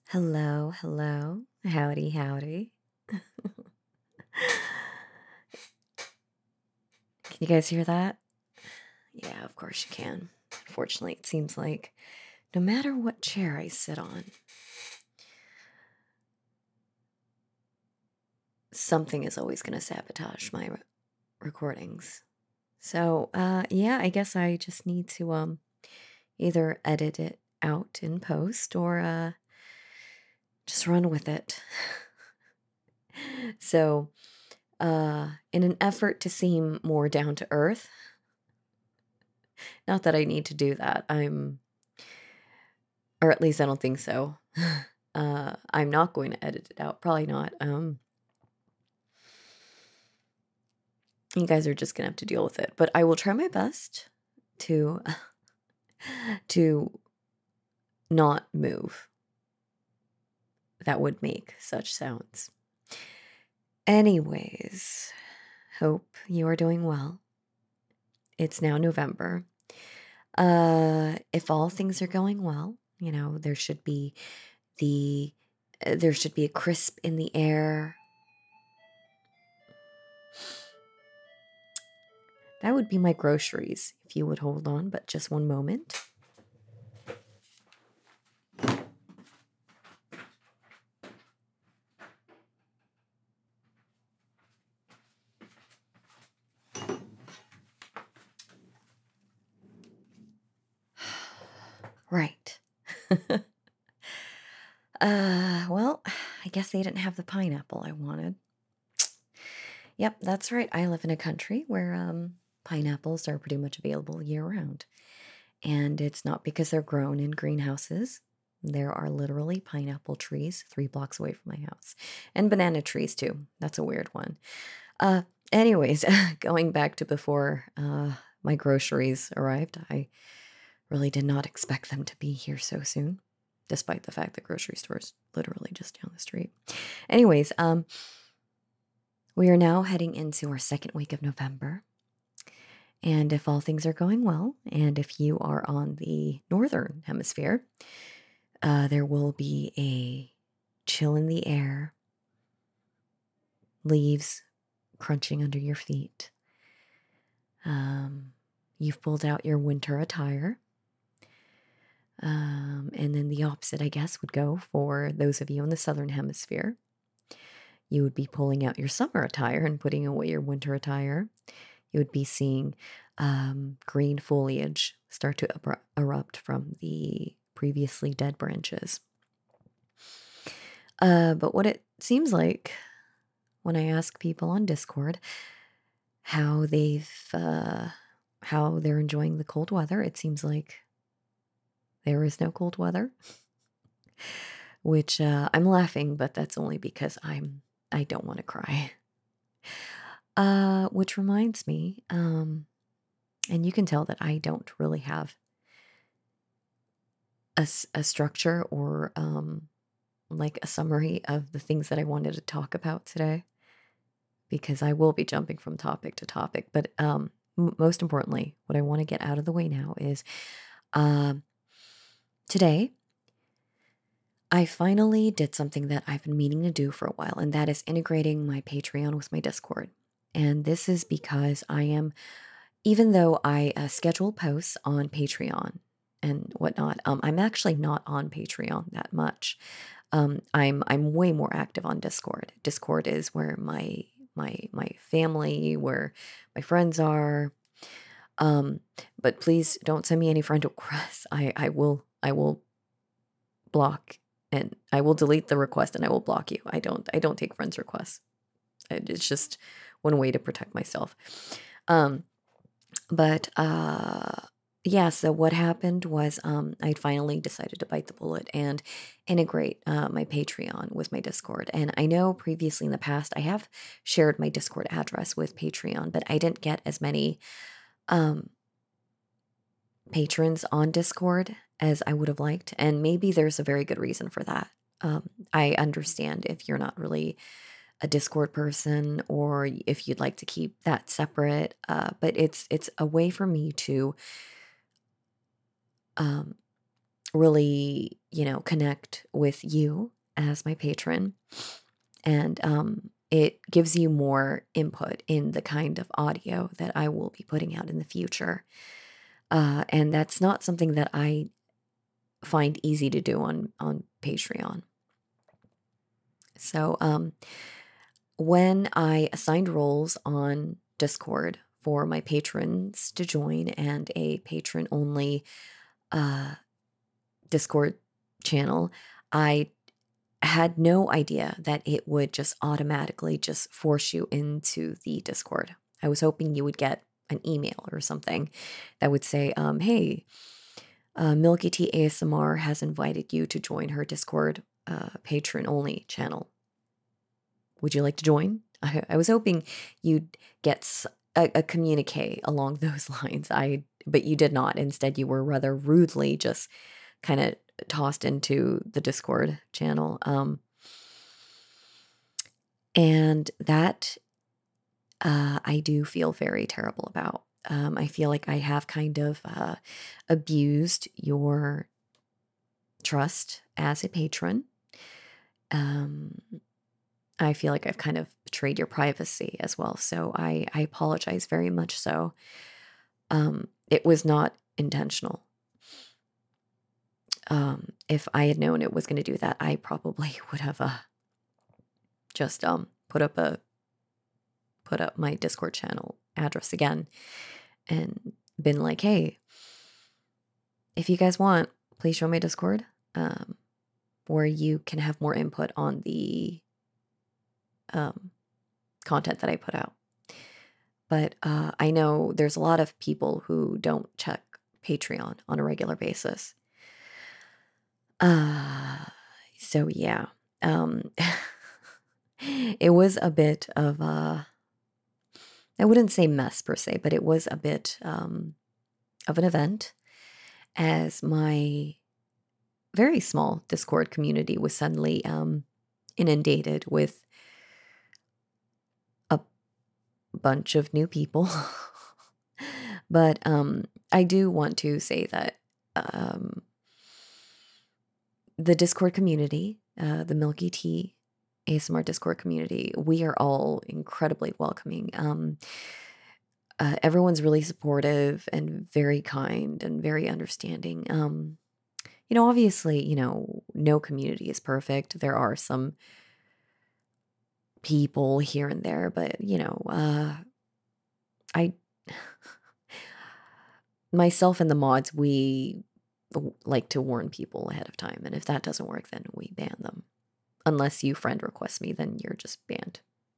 Hello, hello. Howdy, howdy. Can you guys hear that? Yeah, of course you can. Unfortunately, it seems like no matter what chair I sit on, something is always going to sabotage my recordings. So, yeah, I guess I just need to either edit it out in post or just run with it. So, in an effort to seem more down to earth, not that I need to do that. Or at least I don't think so. I'm not going to edit it out. Probably not. You guys are just gonna have to deal with it. But I will try my best to to not move. That would make such sounds. Anyways, hope you are doing well. It's now November. If all things are going well, there should be the there should be a crisp in the air. That would be my groceries, if you would hold on, but just one moment. Right. Well, I guess they didn't have the pineapple I wanted. Yep, that's right. I live in a country where pineapples are pretty much available year round. And it's not because they're grown in greenhouses. There are literally pineapple trees 3 blocks away from my house. And banana trees too. That's a weird one. Uh, anyways, going back to before my groceries arrived, I really did not expect them to be here so soon, despite the fact that grocery stores literally just down the street. Anyways, we are now heading into our second week of November. And if all things are going well, and if you are on the northern hemisphere, there will be a chill in the air, leaves crunching under your feet. You've pulled out your winter attire. And then the opposite, I guess, would go for those of you in the southern hemisphere. You would be pulling out your summer attire and putting away your winter attire. You would be seeing green foliage start to erupt from the previously dead branches. But what it seems like when I ask people on Discord how how they're enjoying the cold weather, it seems like there is no cold weather, which I'm laughing, but that's only because I don't want to cry. Which reminds me, and you can tell that I don't really have a structure or like a summary of the things that I wanted to talk about today, because I will be jumping from topic to topic. But most importantly, what I want to get out of the way now is today I finally did something that I've been meaning to do for a while, and that is integrating my Patreon with my Discord. And this is because even though I schedule posts on Patreon and whatnot, I'm actually not on Patreon that much. I'm way more active on Discord. Discord is where my family, where my friends are. But please don't send me any friend requests. I will block, and I will delete the request, and I will block you. I don't take friends requests. It's just one way to protect myself. But yeah, so what happened was I finally decided to bite the bullet and integrate my Patreon with my Discord. And I know previously in the past I have shared my Discord address with Patreon, but I didn't get as many um, patrons on Discord as I would have liked. And maybe there's a very good reason for that. I understand if you're not really a Discord person or if you'd like to keep that separate. But it's a way for me to really, connect with you as my patron. And it gives you more input in the kind of audio that I will be putting out in the future. And that's not something that I find easy to do on Patreon. So when I assigned roles on Discord for my patrons to join and a patron only uh, Discord channel, I had no idea that it would just automatically just force you into the Discord. I was hoping you would get an email or something that would say, hey, Milky Tea ASMR has invited you to join her Discord patron only channel. Would you like to join? I was hoping you'd get a communique along those lines. But you did not. Instead, you were rather rudely just kind of tossed into the Discord channel. And that I do feel very terrible about. I feel like I have kind of abused your trust as a patron. I feel like I've kind of betrayed your privacy as well. So I apologize very much so. It was not intentional. If I had known it was going to do that, I probably would have just put up my Discord channel address again and been like, hey, if you guys want, please join my Discord, where you can have more input on the content that I put out. But I know there's a lot of people who don't check Patreon on a regular basis. So yeah, it was a bit of I wouldn't say mess per se, but it was a bit of an event, as my very small Discord community was suddenly inundated with a bunch of new people. But I do want to say that the Discord community, the Milky Tea ASMR Discord community, we are all incredibly welcoming. Everyone's really supportive and very kind and very understanding. Obviously, no community is perfect. There are some people here and there, but I myself and the mods, we like to warn people ahead of time, and if that doesn't work, then we ban them. Unless you friend request me, then you're just banned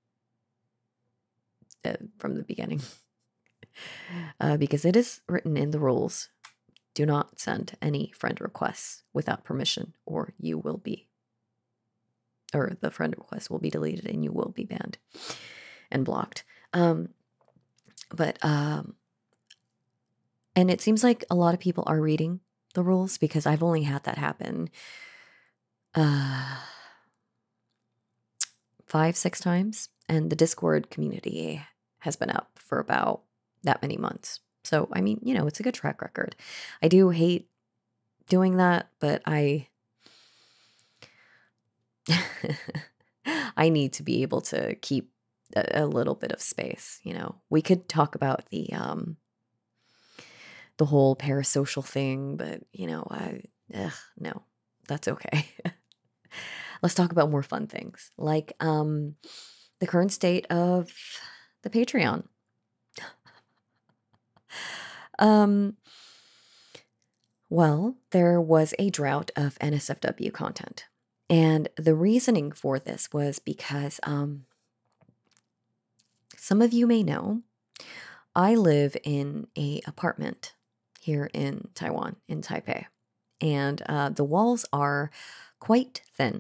from the beginning. Because it is written in the rules, do not send any friend requests without permission, or the friend request will be deleted and you will be banned and blocked. And it seems like a lot of people are reading the rules, because I've only had that happen 5-6 times, and the Discord community has been up for about that many months. So, I mean, it's a good track record. I do hate doing that, but I need to be able to keep a little bit of space. We could talk about the whole parasocial thing, but no, that's okay. Let's talk about more fun things, like the current state of the Patreon. Well, there was a drought of NSFW content, and the reasoning for this was because some of you may know, I live in a apartment here in Taiwan, in Taipei, and the walls are quite thin.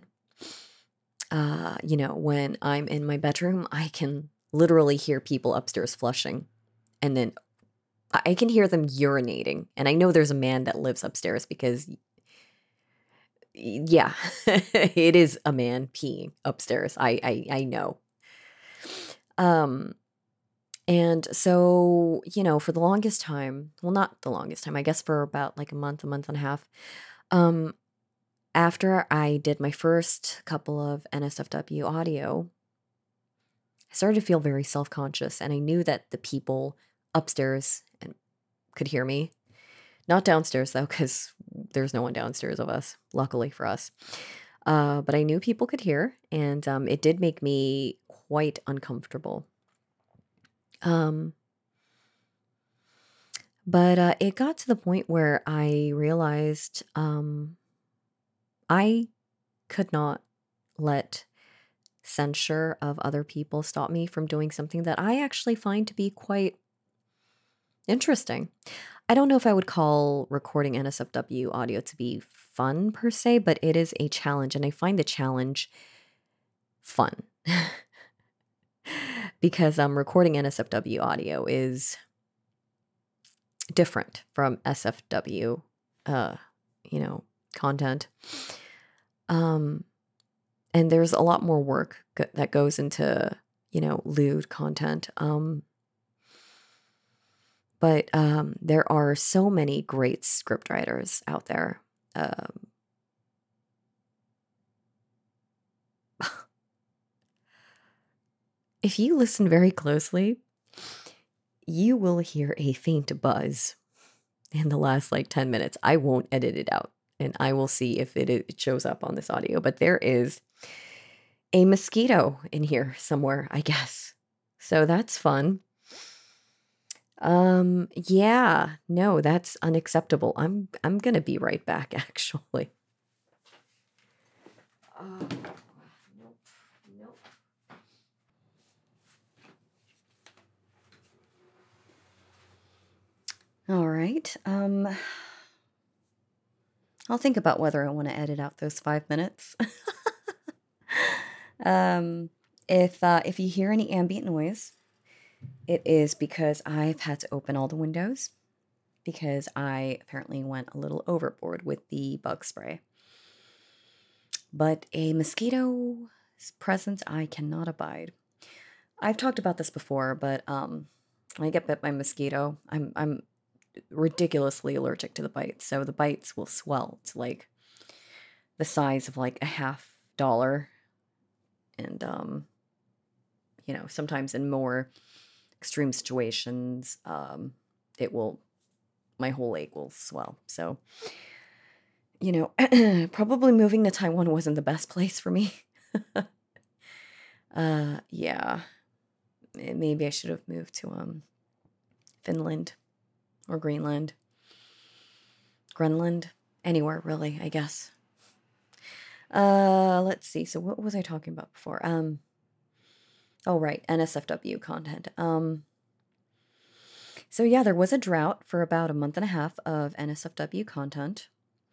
When I'm in my bedroom, I can literally hear people upstairs flushing, and then I can hear them urinating. And I know there's a man that lives upstairs, because, yeah, it is a man peeing upstairs. I know. And so, for the longest time, well, not the longest time, I guess for about like a month and a half, Um, After I did my first couple of NSFW audio, I started to feel very self-conscious, and I knew that the people upstairs could hear me. Not downstairs though, because there's no one downstairs of us, luckily for us. But I knew people could hear, and it did make me quite uncomfortable. Um, but it got to the point where I realized I could not let censure of other people stop me from doing something that I actually find to be quite interesting. I don't know if I would call recording NSFW audio to be fun per se, but it is a challenge, and I find the challenge fun. Because recording NSFW audio is different from SFW, uh, content. Um, and there's a lot more work that goes into, lewd content. But there are so many great scriptwriters out there. If you listen very closely, you will hear a faint buzz in the last 10 minutes. I won't edit it out, and I will see if it shows up on this audio. But there is a mosquito in here somewhere, I guess. So that's fun. Yeah, no, that's unacceptable. I'm gonna be right back, actually. Nope, nope. All right. I'll think about whether I want to edit out those 5 minutes. If you hear any ambient noise, it is because I've had to open all the windows because I apparently went a little overboard with the bug spray. But a mosquito's presence I cannot abide. I've talked about this before, but when I get bit by a mosquito, I'm ridiculously allergic to the bites. So the bites will swell to the size of a $50. And sometimes in more extreme situations, my whole leg will swell. So, probably moving to Taiwan wasn't the best place for me. Yeah. Maybe I should have moved to Finland or Greenland. Anywhere really, I guess. Let's see. So what was I talking about before? Oh right, NSFW content. So yeah, there was a drought for about a month and a half of NSFW content.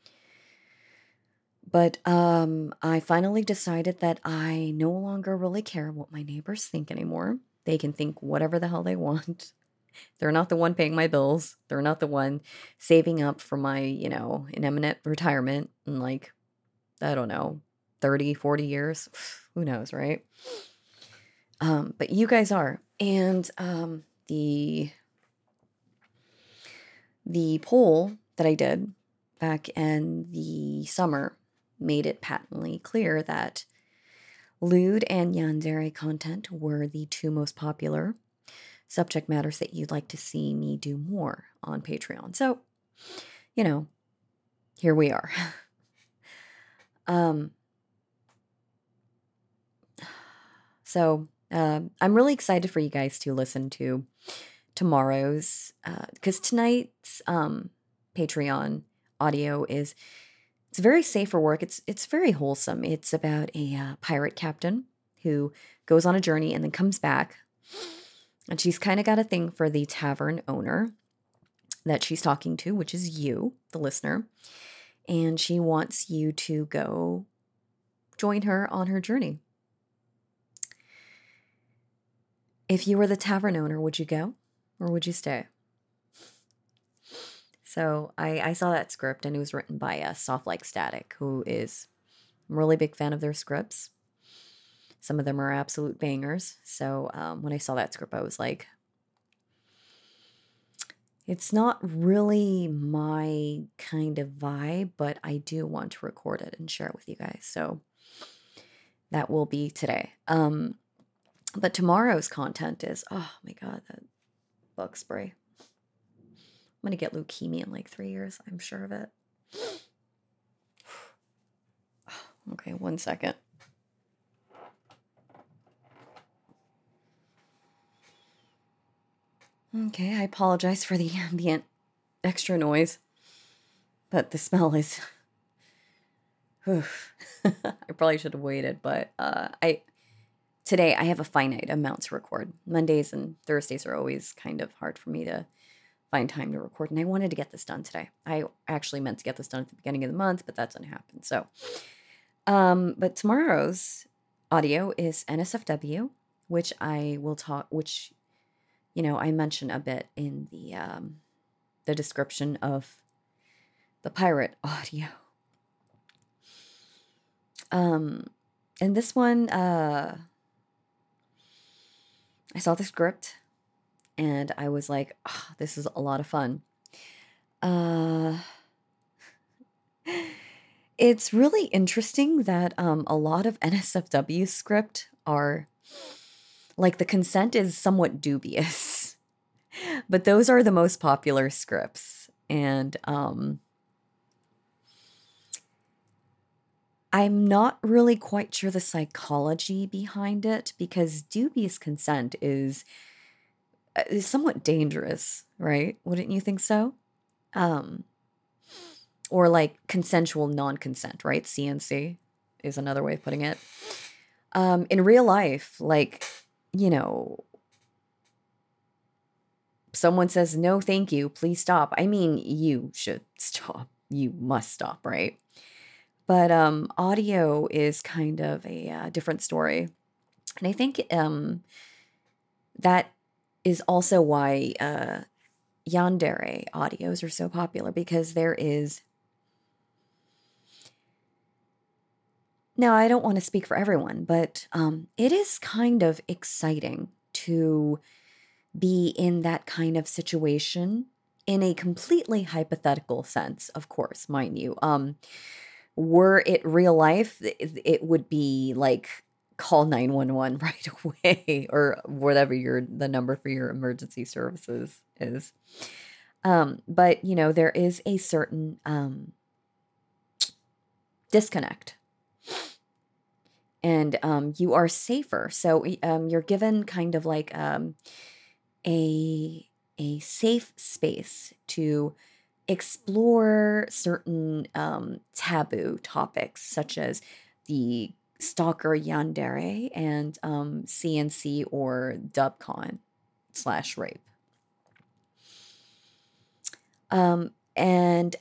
But I finally decided that I no longer really care what my neighbors think anymore. They can think whatever the hell they want. They're not the one paying my bills. They're not the one saving up for my, imminent retirement in I don't know, 30, 40 years. Who knows, right? But you guys are. And the poll that I did back in the summer made it patently clear that lewd and yandere content were the two most popular subject matters that you'd like to see me do more on Patreon. So, here we are. So I'm really excited for you guys to listen to tomorrow's, because tonight's Patreon audio it's very safe for work. It's very wholesome. It's about a pirate captain who goes on a journey and then comes back, and she's kind of got a thing for the tavern owner that she's talking to, which is you, the listener, and she wants you to go join her on her journey. If you were the tavern owner, would you go or would you stay? So I saw that script, and it was written by Soft Like Static, who is I'm a really big fan of their scripts. Some of them are absolute bangers. So when I saw that script, I was like, It's not really my kind of vibe, but I do want to record it and share it with you guys. So that will be today. But tomorrow's content is, oh my God, that bug spray. I'm gonna get leukemia in like 3 years. I'm sure of it. Okay, 1 second. Okay, I apologize for the ambient extra noise, but the smell is. I probably should have waited, but today I have a finite amount to record. Mondays and Thursdays are always kind of hard for me to find time to record, and I wanted to get this done today. I actually meant to get this done at the beginning of the month, but that didn't happen. So, but tomorrow's audio is NSFW, which I will talk, which I mention a bit in the description of the pirate audio. And this one, I saw the script and I was like, oh, this is a lot of fun. It's really interesting that a lot of NSFW script are like the consent is somewhat dubious, but those are the most popular scripts. And I'm not really quite sure the psychology behind it because dubious consent is somewhat dangerous, right? Wouldn't you think so? Or like consensual non-consent, right? CNC is another way of putting it. In real life, like, someone says, no, thank you, please stop. I mean, you should stop. You must stop, right? But audio is kind of a different story. And I think that is also why yandere audios are so popular, because there is... Now, I don't want to speak for everyone, but it is kind of exciting to be in that kind of situation in a completely hypothetical sense, of course, mind you. Were it real life, it would be like call 911 right away, or whatever the number for your emergency services is. But there is a certain disconnect, and you are safer. So you're given kind of like a safe space to explore certain taboo topics, such as the stalker yandere and CNC or dubcon/rape. And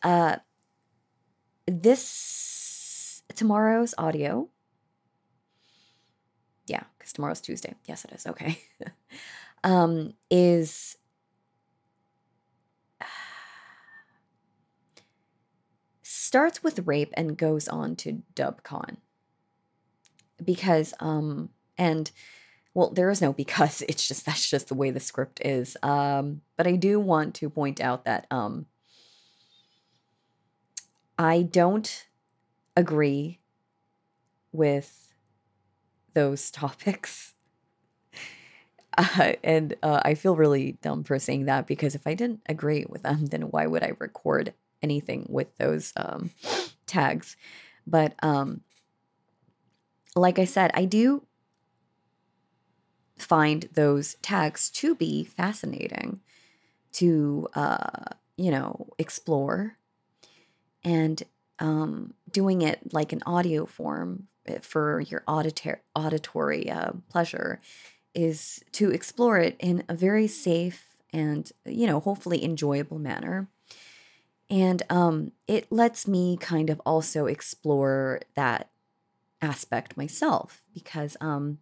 this tomorrow's audio, yeah, because tomorrow's Tuesday. Yes, it is. Okay. Is starts with rape and goes on to dubcon. Because and well, there is no because, it's just that's just the way the script is. But I do want to point out that I don't agree with those topics. And I feel really dumb for saying that, because if I didn't agree with them, then why would I record anything with those tags? But like I said, I do find those tags to be fascinating to, explore. And doing it like an audio form for your auditory pleasure is to explore it in a very safe and, hopefully enjoyable manner. And it lets me kind of also explore that aspect myself, because, I'm...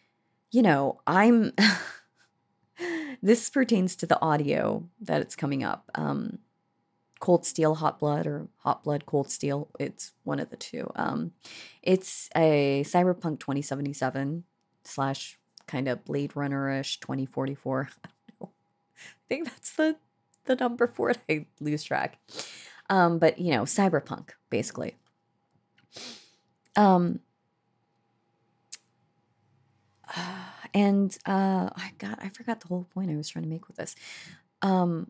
this pertains to the audio that it's coming up. Cold Steel, Hot Blood, or Hot Blood, Cold Steel. It's one of the two. It's a Cyberpunk 2077 / kind of Blade Runner-ish 2044. I don't know. I think that's the number for it. I lose track. But you know, cyberpunk, basically. Um, I forgot the whole point I was trying to make with this. Um,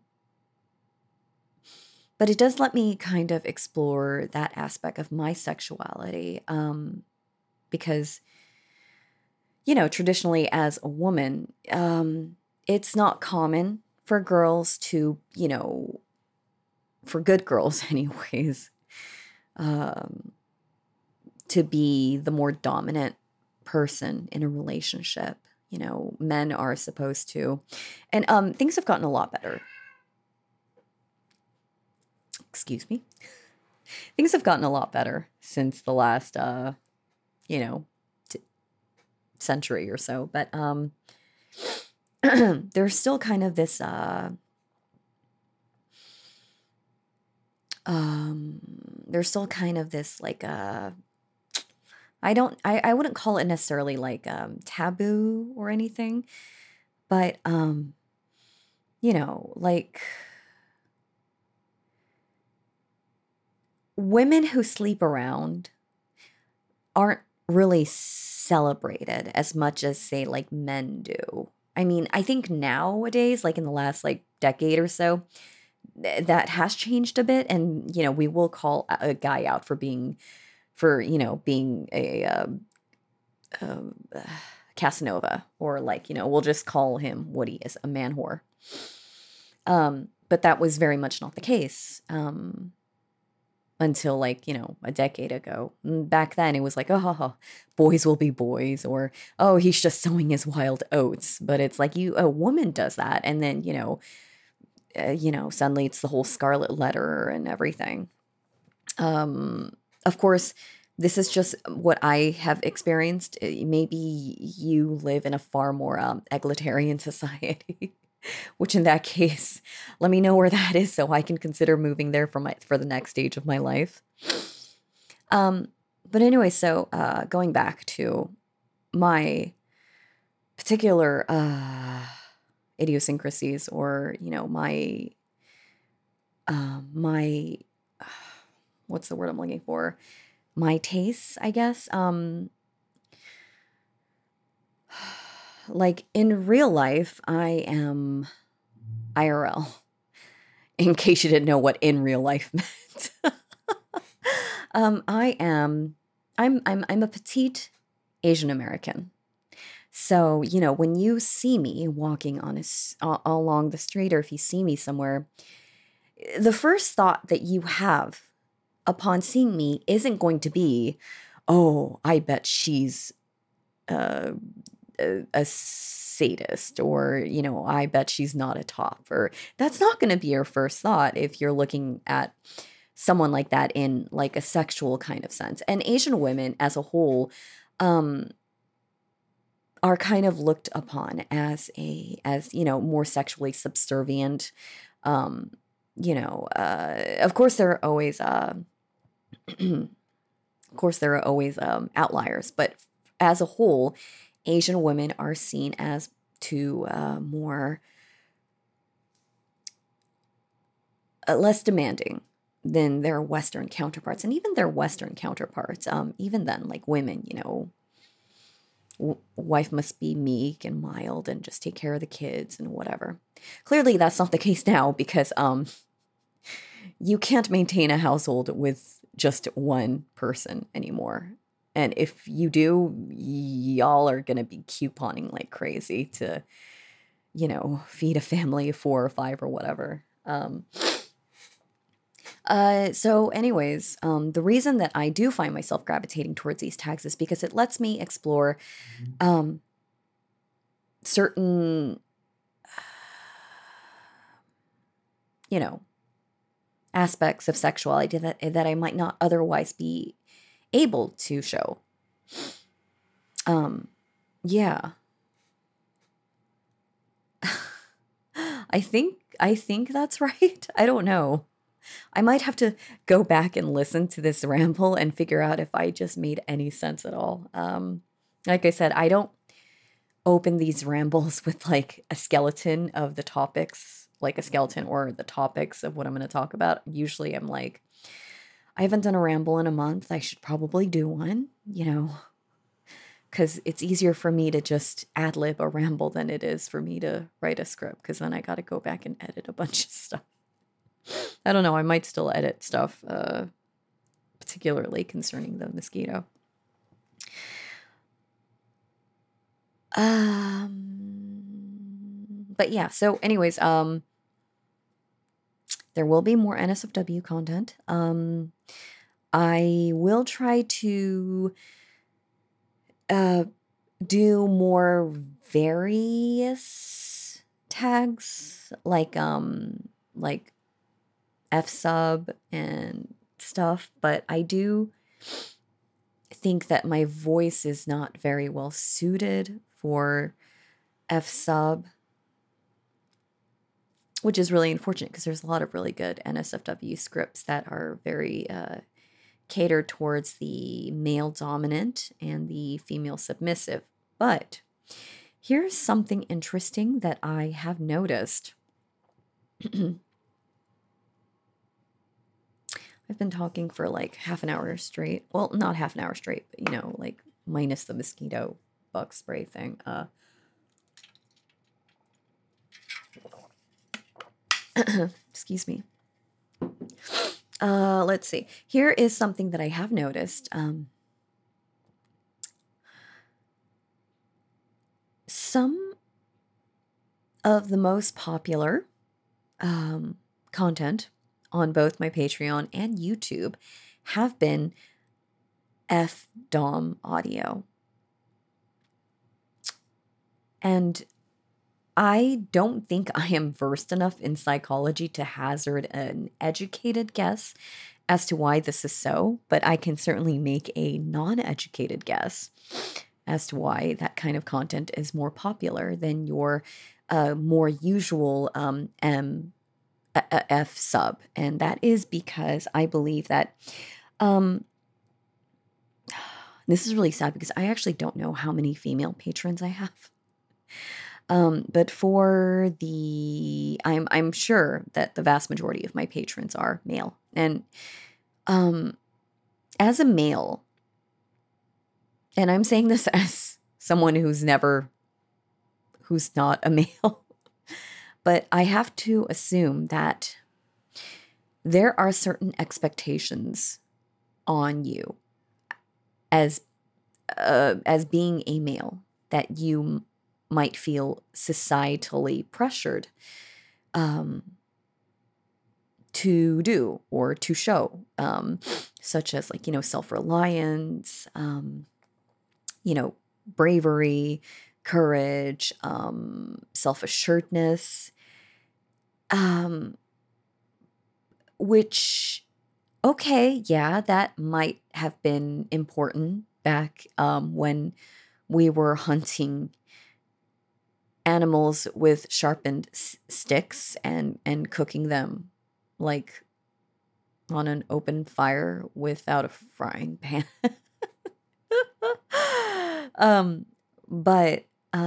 but it does let me kind of explore that aspect of my sexuality. Because, you know, traditionally as a woman, it's not common for girls to, you know, for good girls, anyways, um, to be the more dominant person in a relationship. You know, men are supposed to, and things have gotten a lot better. Excuse me. Things have gotten a lot better since the last, you know, century or so. But there's still kind of this, there's still kind of this like, I wouldn't call it necessarily like taboo or anything, but you know, like women who sleep around aren't really celebrated as much as say like men do. I mean, I think nowadays, like in the last like decade or so, that has changed a bit, and you know, we will call a guy out for being, for you know, being a um, Casanova, or like you know, we'll just call him what he is, a man whore. But that was very much not the case. Until like, you know, a decade ago. Back then it was like, oh, boys will be boys, or oh, he's just sowing his wild oats. But it's like a woman does that, and then you know, suddenly it's the whole Scarlet Letter and everything. Of course, this is just what I have experienced. Maybe you live in a far more egalitarian society. Which in that case, let me know where that is so I can consider moving there for the next stage of my life. Um, but anyway, so going back to my particular idiosyncrasies, or you know, my what's the word I'm looking for? My tastes, I guess. Like in real life, I am IRL. In case you didn't know what in real life meant. I am I'm a petite Asian American. So, you know, when you see me walking along the street, or if you see me somewhere, the first thought that you have upon seeing me isn't going to be, "Oh, I bet she's uh, a sadist," or you know, "I bet she's not a top," or that's not going to be your first thought if you're looking at someone like that in like a sexual kind of sense. And Asian women as a whole um are kind of looked upon as you know, more sexually subservient. um you know, of course there are always of course there are always outliers, but as a whole, Asian women are seen as to more less demanding than their Western counterparts, and even their Western counterparts. Even then, like women, you know, wife must be meek and mild and just take care of the kids and whatever. Clearly, that's not the case now, because you can't maintain a household with just one person anymore. And if you do, y'all are going to be couponing like crazy to, you know, feed a family of 4 or 5 or whatever. So anyways, the reason that I do find myself gravitating towards these tags is because it lets me explore um, certain, you know, aspects of sexuality that I might not otherwise be able to show. Um, yeah. I think that's right. I don't know. I might have to go back and listen to this ramble and figure out if I just made any sense at all. Like I said, I don't open these rambles with like a skeleton of the topics like a skeleton or the topics of what I'm going to talk about, usually I'm like, I haven't done a ramble in a month. I should probably do one, because it's easier for me to just ad lib a ramble than it is for me to write a script, because then I got to go back and edit a bunch of stuff. I don't know. I might still edit stuff, particularly concerning the mosquito. But yeah, so anyways, there will be more NSFW content. I will try to do more various tags like F sub and stuff, but I do think that my voice is not very well suited for F sub, which is really unfortunate because there's a lot of really good NSFW scripts that are very catered towards the male dominant and the female submissive. But here's something interesting that I have noticed. I've been talking for like half an hour straight. Well, not half an hour straight, but like minus the mosquito bug spray thing. Excuse me. Let's see. Here is something that I have noticed. Some of the most popular content on both my Patreon and YouTube have been FDOM audio. And I don't think I am versed enough in psychology to hazard an educated guess as to why this is so, but I can certainly make a non-educated guess as to why that kind of content is more popular than your more usual F sub. And that is because I believe that this is really sad because I actually don't know how many female patrons I have. But for I'm sure that the vast majority of my patrons are male. And as a male, and I'm saying this as someone who's not a male, but I have to assume that there are certain expectations on you as being a male that you might feel societally pressured to do or to show, such as like, self-reliance, bravery, courage, self-assuredness, which, okay, yeah, that might have been important back when we were hunting animals with sharpened sticks and cooking them like on an open fire without a frying pan. But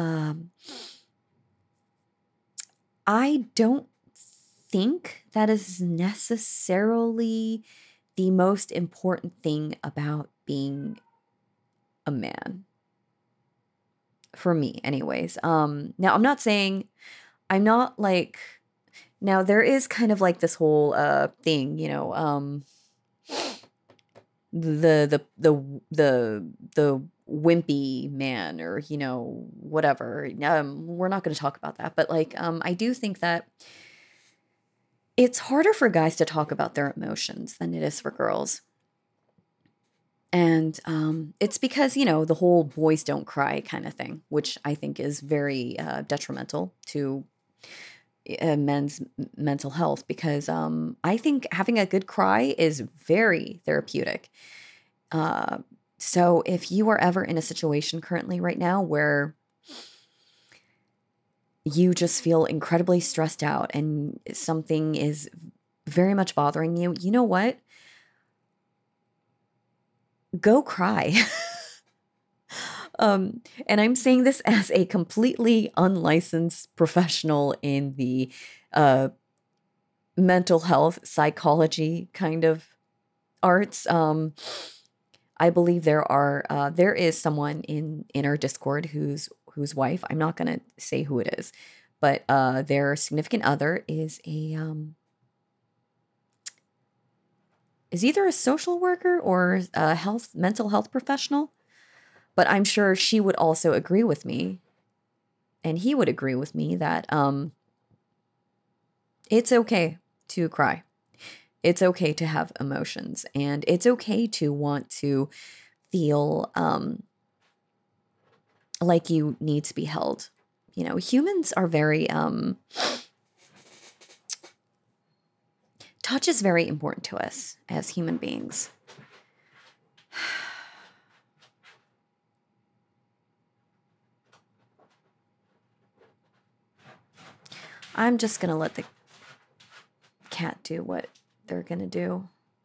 I don't think that is necessarily the most important thing about being a man. For me, anyways. Now I'm not saying I'm not like now there is kind of like this whole thing, the wimpy man or whatever. We're not going to talk about that, but like I do think that it's harder for guys to talk about their emotions than it is for girls. And it's because, the whole boys don't cry kind of thing, which I think is very detrimental to men's mental health, because I think having a good cry is very therapeutic. So if you are ever in a situation currently right now where you just feel incredibly stressed out and something is very much bothering you, you know what? Go cry. And I'm saying this as a completely unlicensed professional in the uh, mental health, psychology kind of arts. I believe there is someone in our Discord whose wife, I'm not gonna say who it is, but their significant other is either a social worker or a mental health professional. But I'm sure she would also agree with me, and he would agree with me that it's okay to cry. It's okay to have emotions, and it's okay to want to feel like you need to be held. You know, humans are very touch is very important to us as human beings. I'm just gonna let the cat do what they're gonna do.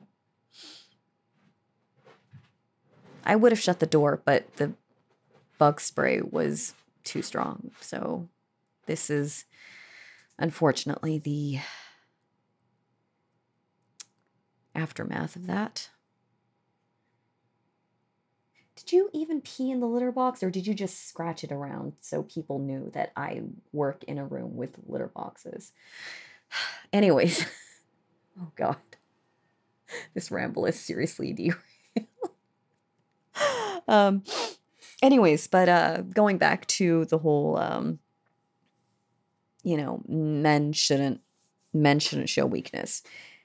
I would have shut the door, but the bug spray was too strong. So this is unfortunately the aftermath of that. Did you even pee in the litter box, or did you just scratch it around so people knew that I work in a room with litter boxes? Anyways, oh God, this ramble is seriously derailed. um, anyways, but going back to the whole, men shouldn't show weakness.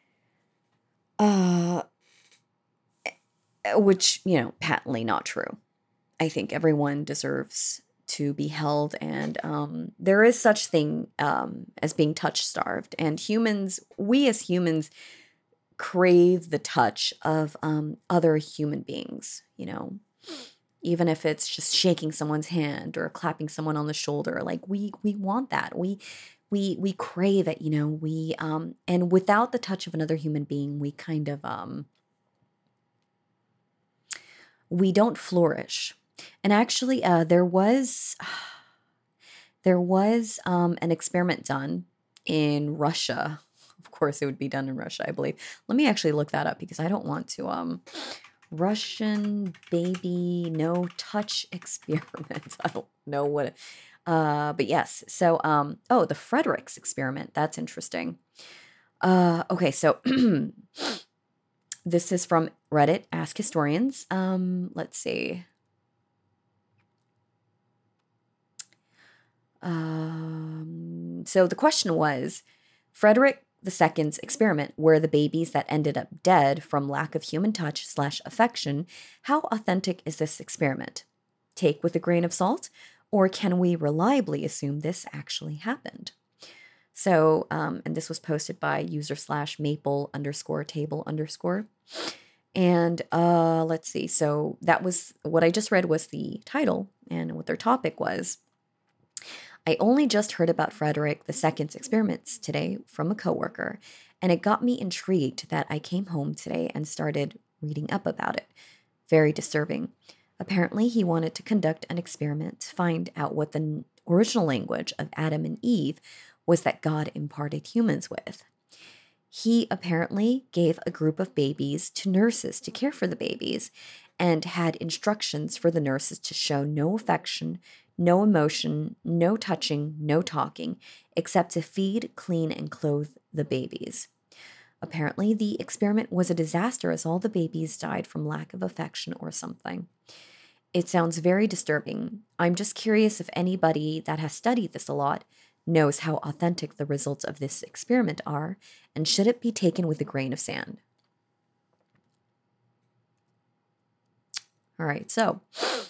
Which, patently not true. I think everyone deserves to be held, and there is such thing as being touch starved, and we as humans crave the touch of other human beings, even if it's just shaking someone's hand or clapping someone on the shoulder. Like we want that. We crave it, we and without the touch of another human being, we kind of we don't flourish. And actually, there was an experiment done in Russia. Of course, it would be done in Russia, I believe. Let me actually look that up because I don't want to. Russian baby no touch experiment. I don't know what. But yes. So, the Fredericks experiment. That's interesting. Okay, so this is from Reddit. Ask Historians. Let's see. So the question was, Frederick II's experiment, where the babies that ended up dead from lack of human touch / affection, how authentic is this experiment? Take with a grain of salt, or can we reliably assume this actually happened? So, and this was posted by user / maple _table_. And let's see. So that was what I just read was the title, and what their topic was. I only just heard about Frederick II's experiments today from a coworker, and it got me intrigued that I came home today and started reading up about it. Very disturbing. Apparently, he wanted to conduct an experiment to find out what the original language of Adam and Eve was that God imparted humans with. He apparently gave a group of babies to nurses to care for the babies, and had instructions for the nurses to show no affection, no emotion, no touching, no talking, except to feed, clean, and clothe the babies. Apparently, the experiment was a disaster as all the babies died from lack of affection or something. It sounds very disturbing. I'm just curious if anybody that has studied this a lot knows how authentic the results of this experiment are, and should it be taken with a grain of sand? All right, so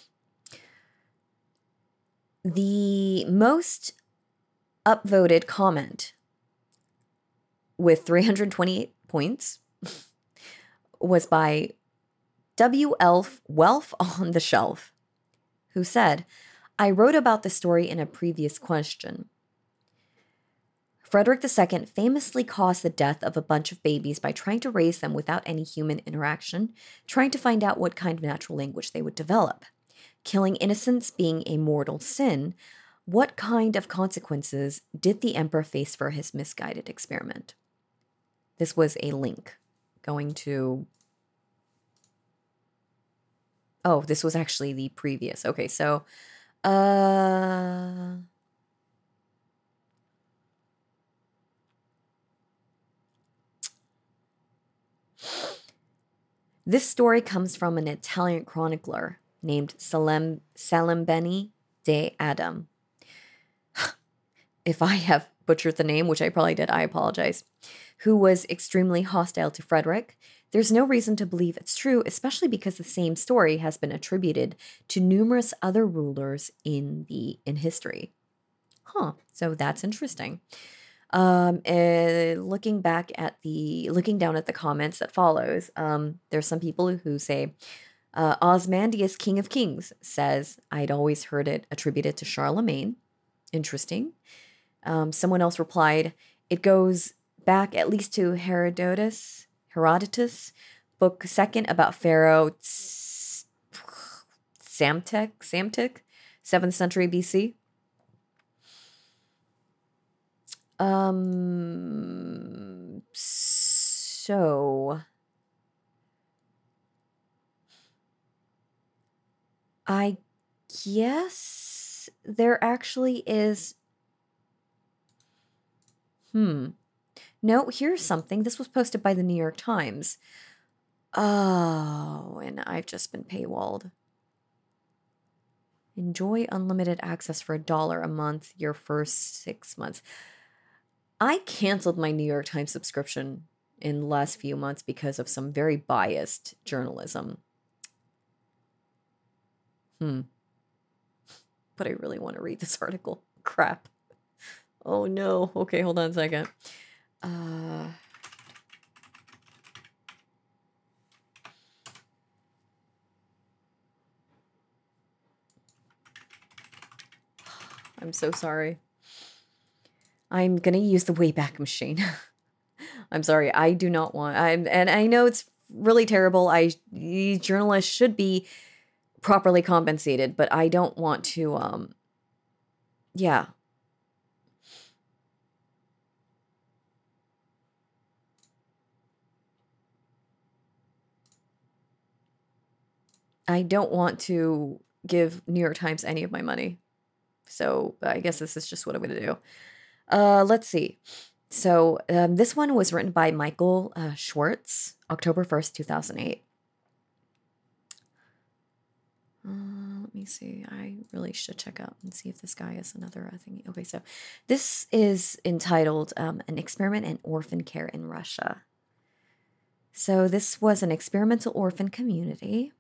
the most upvoted comment with 328 points was by W. Elf Welf on the Shelf, who said, I wrote about the story in a previous question. Frederick II famously caused the death of a bunch of babies by trying to raise them without any human interaction, trying to find out what kind of natural language they would develop. Killing innocents being a mortal sin, what kind of consequences did the emperor face for his misguided experiment? This was a link going to. Oh, this was actually the previous. Okay, so uh this story comes from an Italian chronicler named Salimbeni de Adam. If I have butchered the name, which I probably did, I apologize. Who was extremely hostile to Frederick. There's no reason to believe it's true, especially because the same story has been attributed to numerous other rulers in history. Huh. So that's interesting. Looking down at the comments that follows, there's some people who say, Osmandius, King of Kings, says, I'd always heard it attributed to Charlemagne. Interesting. Someone else replied, it goes back at least to Herodotus, book 2 about Pharaoh Samtik, 7th century BC. So I guess there actually is. No, here's something. This was posted by the New York Times. Oh, and I've just been paywalled. Enjoy unlimited access for $1 a month your first 6 months. I canceled my New York Times subscription in the last few months because of some very biased journalism. But I really want to read this article. Crap. Oh no. Okay, hold on a second. I'm so sorry. I'm going to use the Wayback Machine. I'm sorry. I do not want. And I know it's really terrible. Journalists should be properly compensated, but I don't want to. Yeah. I don't want to give New York Times any of my money. So I guess this is just what I'm going to do. Let's see. So this one was written by Michael Schwartz, October 1st, 2008. Let me see. I really should check out and see if this guy is another thing. Okay, so this is entitled An Experiment in Orphan Care in Russia. So this was an experimental orphan community.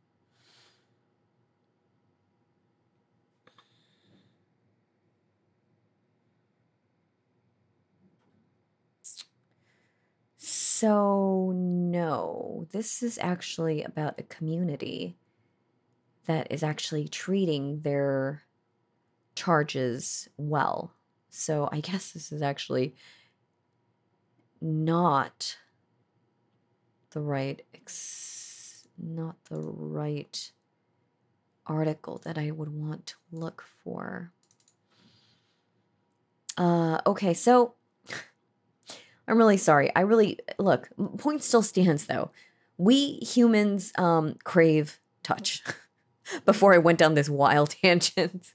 So no, this is actually about a community that is actually treating their charges well. So I guess this is actually not the right article that I would want to look for. Okay, so I'm really sorry. Look, point still stands though. We humans crave touch. Before I went down this wild tangent.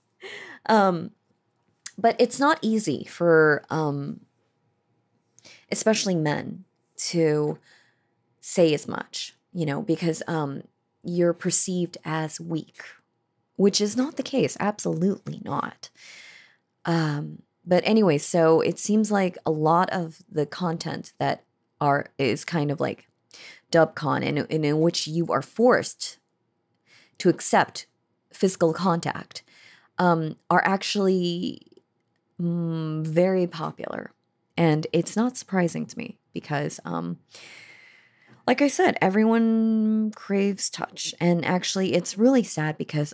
But it's not easy for especially men to say as much, because you're perceived as weak, which is not the case. Absolutely not. But anyway, so it seems like a lot of the content that is kind of like dubcon, and in which you are forced to accept physical contact, are actually very popular. And it's not surprising to me because, like I said, everyone craves touch. And actually, it's really sad because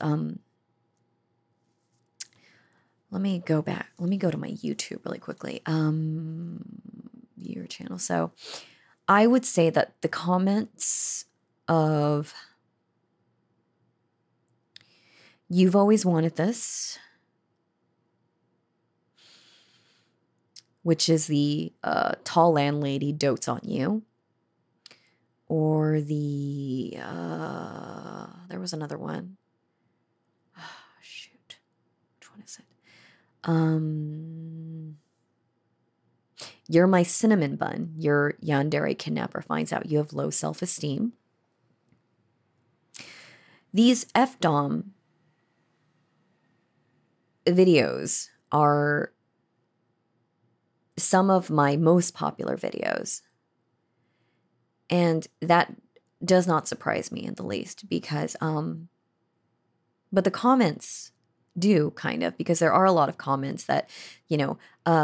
let me go back. Let me go to my YouTube really quickly. Your channel. So I would say that the comments of You've always wanted this, which is the tall landlady dotes on you, or there was another one. Oh, shoot, which one is it? You're my cinnamon bun. Your yandere kidnapper finds out you have low self-esteem. These FDOM videos are some of my most popular videos. And that does not surprise me in the least because, but the comments do kind of, because there are a lot of comments that, you know,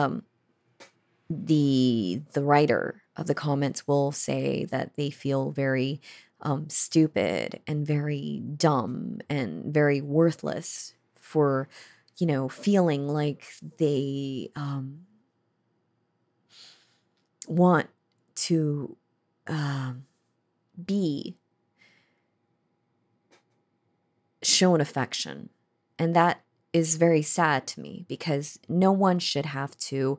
the writer of the comments will say that they feel very stupid and very dumb and very worthless for, feeling like they want to be shown affection. And that is very sad to me because no one should have to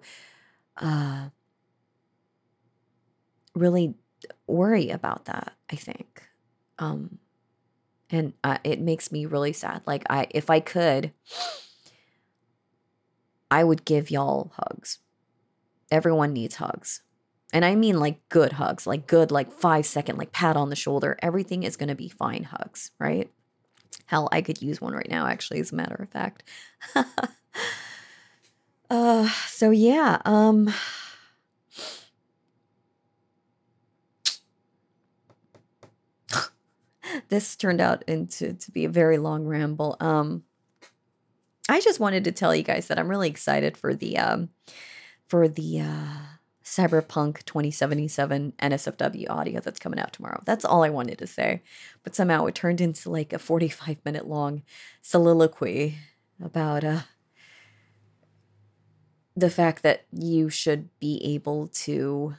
really worry about that, I think. And it makes me really sad. Like, if I could, I would give y'all hugs. Everyone needs hugs. And I mean like good hugs, like good, like 5-second, like pat on the shoulder. Everything is going to be fine hugs, right? Hell, I could use one right now, actually, as a matter of fact. So yeah, this turned out to be a very long ramble. I just wanted to tell you guys that I'm really excited for the Cyberpunk 2077 NSFW audio that's coming out tomorrow. That's all I wanted to say. But somehow it turned into like a 45-minute long soliloquy about the fact that you should be able to,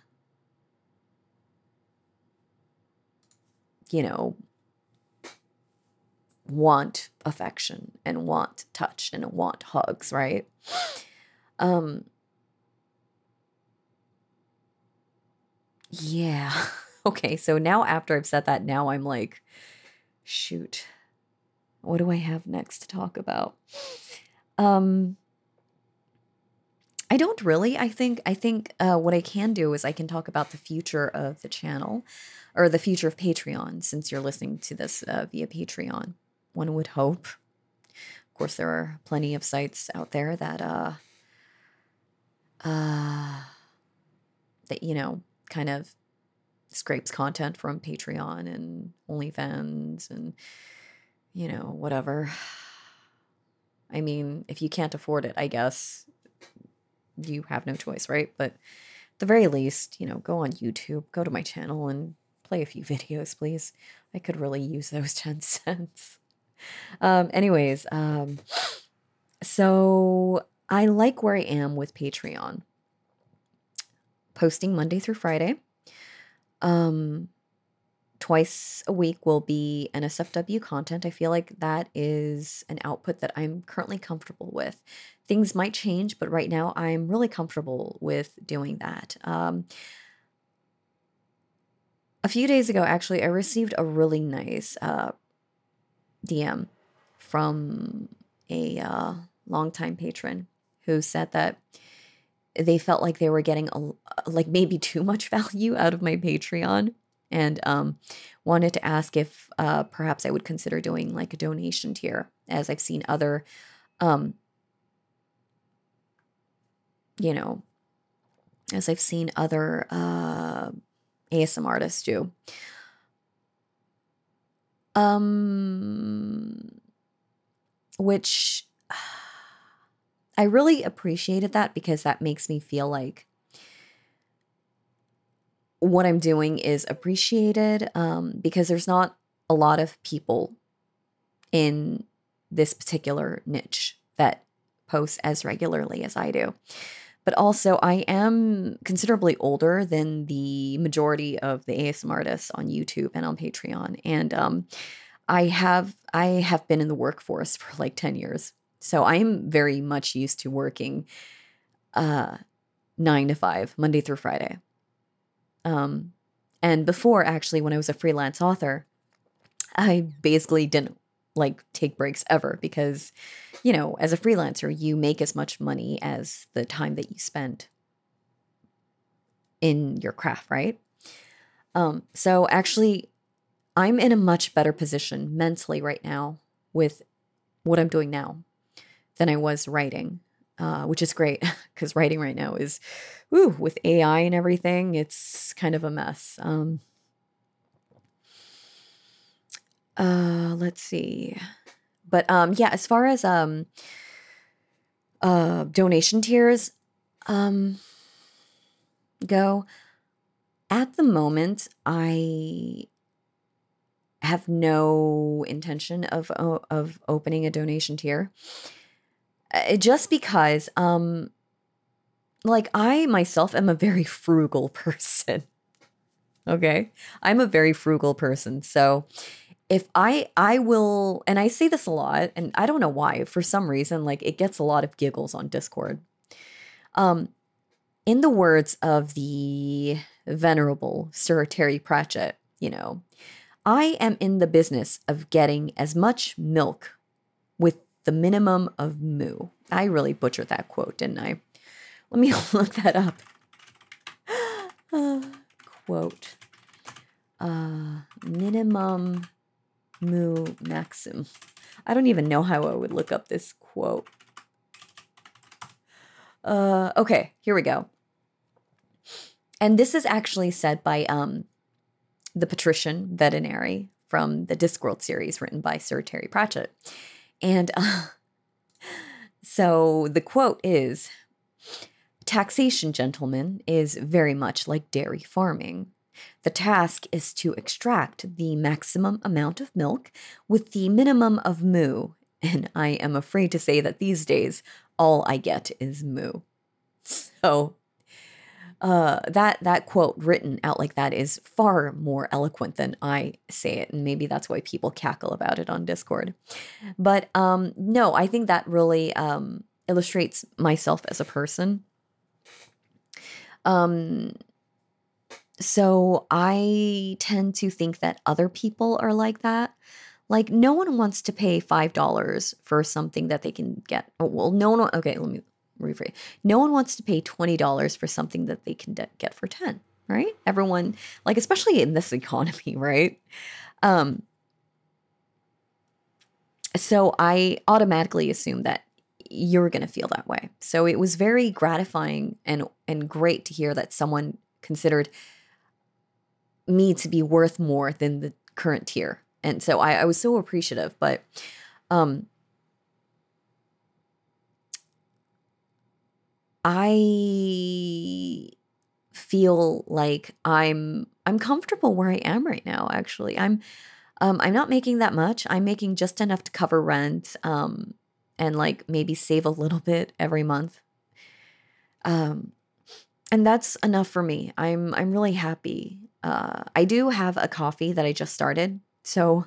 want affection and want touch and want hugs, right? Yeah. Okay, so now after I've said that, now I'm like, shoot, what do I have next to talk about? I don't really. I think what I can do is I can talk about the future of the channel or the future of Patreon since you're listening to this via Patreon. One would hope. Of course, there are plenty of sites out there that kind of scrapes content from Patreon and OnlyFans and whatever. I mean, if you can't afford it, I guess you have no choice, right? But at the very least, go on YouTube, go to my channel and play a few videos, please. I could really use those 10 cents. Anyways, so I like where I am with Patreon. Posting Monday through Friday. Twice a week will be NSFW content. I feel like that is an output that I'm currently comfortable with. Things might change, but right now I'm really comfortable with doing that. A few days ago, actually, I received a really nice DM from a longtime patron who said that they felt like they were getting like maybe too much value out of my Patreon and wanted to ask if perhaps I would consider doing like a donation tier, as I've seen other, as I've seen other ASM artists do. Which I really appreciated that because that makes me feel like what I'm doing is appreciated, because there's not a lot of people in this particular niche that post as regularly as I do. But also, I am considerably older than the majority of the ASM artists on YouTube and on Patreon. And I have been in the workforce for like 10 years. So I'm very much used to working uh 9 to 5, Monday through Friday. Um and before, actually, when I was a freelance author, I basically didn't like take breaks ever because, as a freelancer, you make as much money as the time that you spend in your craft, right? So actually, I'm in a much better position mentally right now with what I'm doing now than I was writing, which is great because writing right now is, woo, with AI and everything, it's kind of a mess. Let's see. But yeah, as far as donation tiers um go, at the moment, I have no intention of opening a donation tier. Just because like I myself am a very frugal person. Okay? I'm a very frugal person. So if I will, and I say this a lot, and I don't know why, for some reason, like it gets a lot of giggles on Discord. Um, in the words of the venerable Sir Terry Pratchett, I am in the business of getting as much milk with the minimum of moo. I really butchered that quote, didn't I? Let me look that up. Uh, quote. Minimum moo maxim. I don't even know how I would look up this quote. Okay, here we go. And this is actually said by the Patrician Veterinary from the Discworld series written by Sir Terry Pratchett. And so the quote is, taxation, gentlemen, is very much like dairy farming. The task is to extract the maximum amount of milk with the minimum of moo. And I am afraid to say that these days, all I get is moo. So that quote written out like that is far more eloquent than I say it, and maybe that's why people cackle about it on Discord. But no, I think that really illustrates myself as a person. Um, so I tend to think that other people are like that. Like no one wants to pay $5 for something that they can get. Oh, well, no one. Okay, let me rephrase. No one wants to pay $20 for something that they can get for 10. Right? Everyone, like especially in this economy, right? Um, so I automatically assume that you're going to feel that way. So it was very gratifying and great to hear that someone considered me to be worth more than the current tier. And so I was so appreciative, but um, I feel like I'm comfortable where I am right now, actually. I'm not making that much. I'm making just enough to cover rent, and like maybe save a little bit every month. Um, and that's enough for me. I'm really happy. I do have a coffee that I just started. So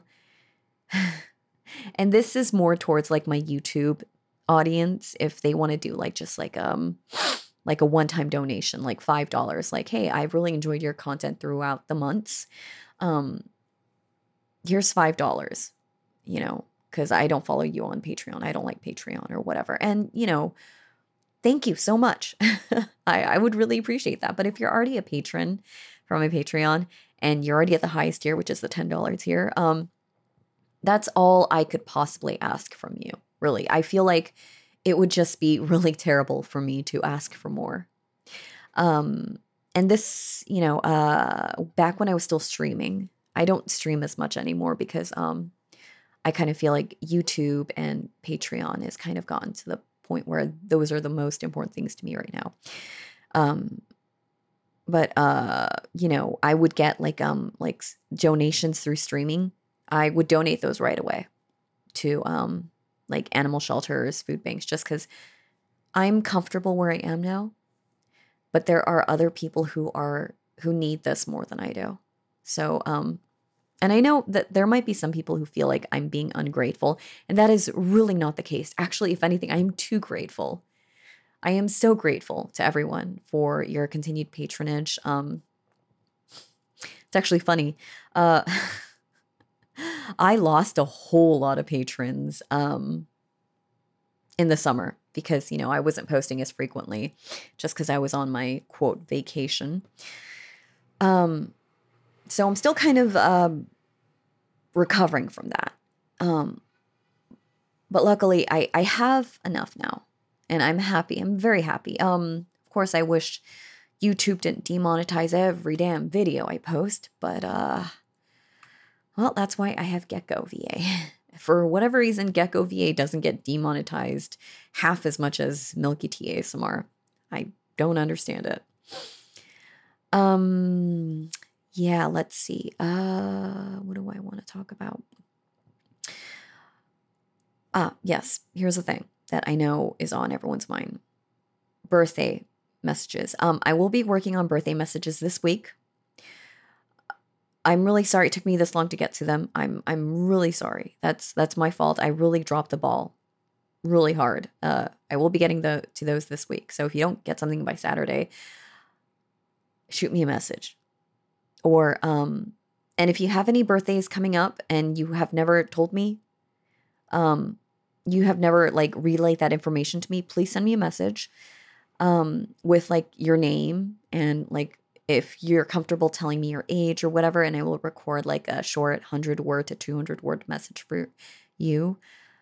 and this is more towards like my YouTube audience if they want to do like just like a one-time donation, like $5. Like, hey, I've really enjoyed your content throughout the months. Um, here's $5, because I don't follow you on Patreon. I don't like Patreon or whatever. And, thank you so much. I would really appreciate that. But if you're already a patron from my Patreon and you're already at the highest tier, which is the $10 tier, that's all I could possibly ask from you. Really. I feel like it would just be really terrible for me to ask for more. Um, and this, back when I was still streaming, I don't stream as much anymore because I kind of feel like YouTube and Patreon has kind of gotten to the point where those are the most important things to me right now. Um, but I would get like donations through streaming. I would donate those right away to like animal shelters, food banks, just because I'm comfortable where I am now. But there are other people who need this more than I do. So And I know that there might be some people who feel like I'm being ungrateful, and that is really not the case. Actually, if anything, I am too grateful. I am so grateful to everyone for your continued patronage. It's actually funny. Uh, I lost a whole lot of patrons in the summer because, I wasn't posting as frequently just because I was on my quote vacation. Um, so I'm still kind of recovering from that. Um, but luckily, I have enough now, and I'm happy. I'm very happy. Of course, I wish YouTube didn't demonetize every damn video I post, but well, that's why I have Gecko VA. For whatever reason, Gecko VA doesn't get demonetized half as much as Milky Tea ASMR. I don't understand it. Yeah, let's see. What do I want to talk about? Yes, here's the thing that I know is on everyone's mind. Birthday messages. I will be working on birthday messages this week. I'm really sorry it took me this long to get to them. I'm really sorry. That's my fault. I really dropped the ball really hard. I will be getting to those this week. So if you don't get something by Saturday, shoot me a message. Or and if you have any birthdays coming up and you have never told me, you have never like relayed that information to me, please send me a message with like your name and like if you're comfortable telling me your age or whatever, and I will record like a short 100-word to 200-word message for you.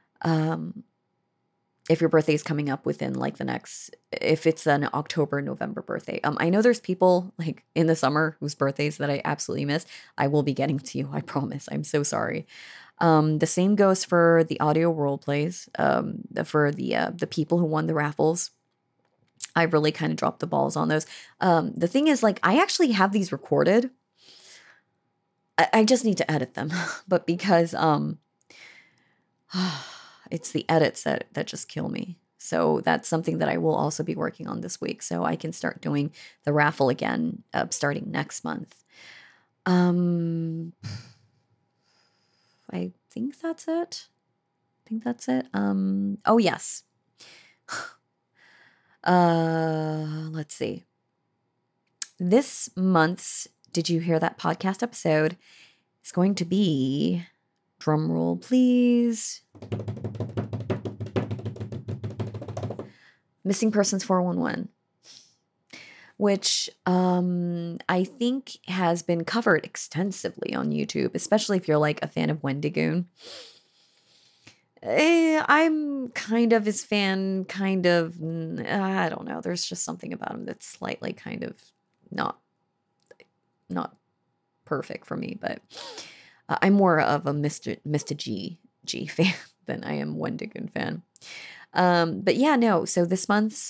If your birthday is coming up within like if it's an October, November birthday. I know there's people like in the summer whose birthdays that I absolutely miss. I will be getting to you. I promise. I'm so sorry. The same goes for the audio role plays, for the people who won the raffles. I really kind of dropped the balls on those. The thing is, like, I actually have these recorded. I just need to edit them, but because it's the edits that just kill me. So that's something that I will also be working on this week, so I can start doing the raffle again, starting next month. I think that's it. Oh yes. Let's see. This month's Did You Hear That podcast episode is going to be, drum roll please, Missing Persons 411, which I think has been covered extensively on YouTube, especially if you're like a fan of Wendigoon. I'm kind of his fan, I don't know. There's just something about him that's slightly kind of not perfect for me, but I'm more of a Mr. G fan than I am Wendigoon fan. But yeah, no. So this month's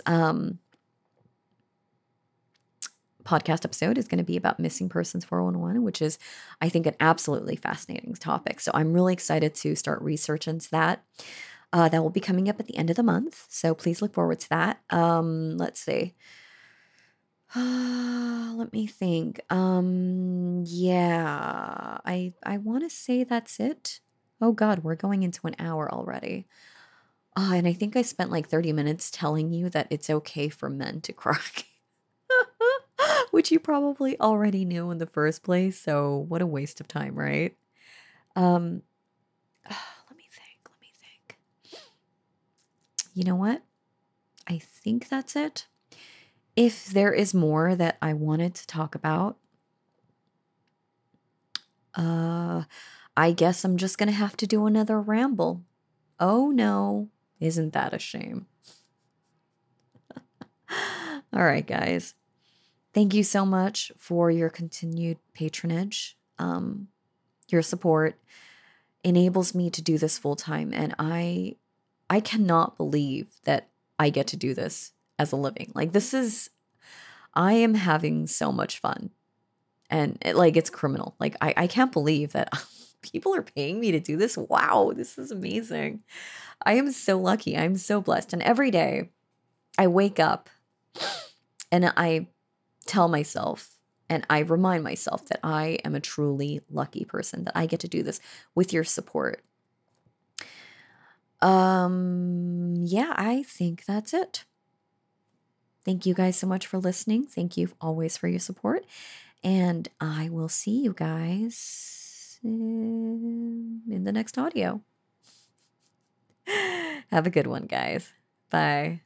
podcast episode is going to be about Missing Persons 411, which is, I think, an absolutely fascinating topic. So I'm really excited to start research into that. That will be coming up at the end of the month. So please look forward to that. Let's see. Let me think. Yeah, I want to say that's it. Oh God, we're going into an hour already. And I think I spent like 30 minutes telling you that it's okay for men to cry. Which you probably already knew in the first place. So what a waste of time, right? Let me think. You know what? I think that's it. If there is more that I wanted to talk about, I guess I'm just going to have to do another ramble. Oh no, isn't that a shame? All right, guys. Thank you so much for your continued patronage. Your support enables me to do this full time, and I cannot believe that I get to do this as a living. Like I am having so much fun, and it's criminal. Like I can't believe that people are paying me to do this. Wow, this is amazing. I am so lucky. I'm so blessed, and every day I wake up and I tell myself And I remind myself that I am a truly lucky person, that I get to do this with your support. Yeah, I think that's it. Thank you guys so much for listening. Thank you always for your support. And I will see you guys in the next audio. Have a good one, guys. Bye.